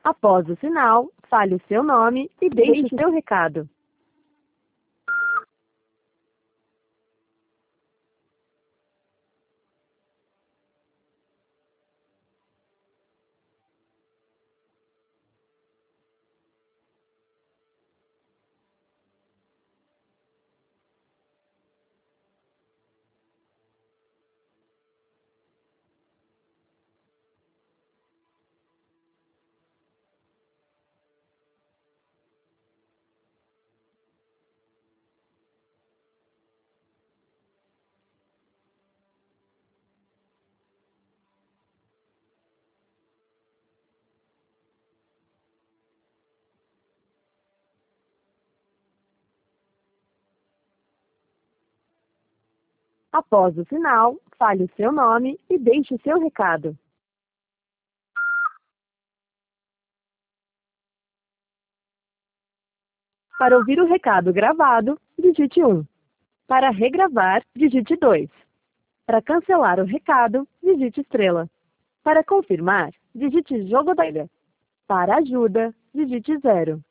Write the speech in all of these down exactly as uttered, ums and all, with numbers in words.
Após o sinal, fale o seu nome e deixe o seu recado. Após o sinal, fale o seu nome e deixe o seu recado. Para ouvir o recado gravado, digite um. Para regravar, digite dois. Para cancelar o recado, digite estrela. Para confirmar, digite jogo da ilha. Para ajuda, digite zero.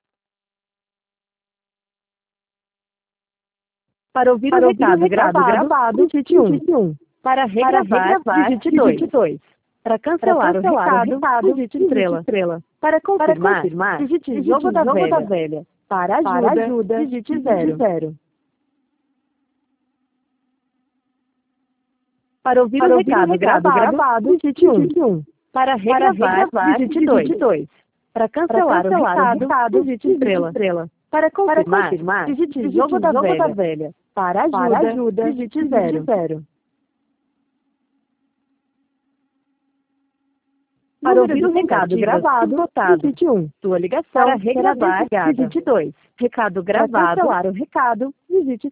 Para ouvir Para o recado, ouvir o recado gravado, gravado, digite um. Para regravar, Para regravar digite dois. Para cancelar, Para cancelar o, recado, o recado, digite estrela. estrela. Para confirmar, Para confirmar digite, digite jogo, da, jogo velha. da velha. Para ajuda, Para ajuda digite, digite zero. zero. Para ouvir Para o ouvir recado, recado gravado, gravado digite um. Para regravar, Para regravar digite dois. Para cancelar, Para cancelar o recado, recado digite estrela. estrela. Para confirmar, Para confirmar digite, digite jogo, da, jogo velha. da velha. Para ajuda, Para ajuda digite, digite zero. zero. Para ouvir o recado gravado, digite um. Sua ligação para regravar, digite dois. Recado gravado, para cancelar o recado, digite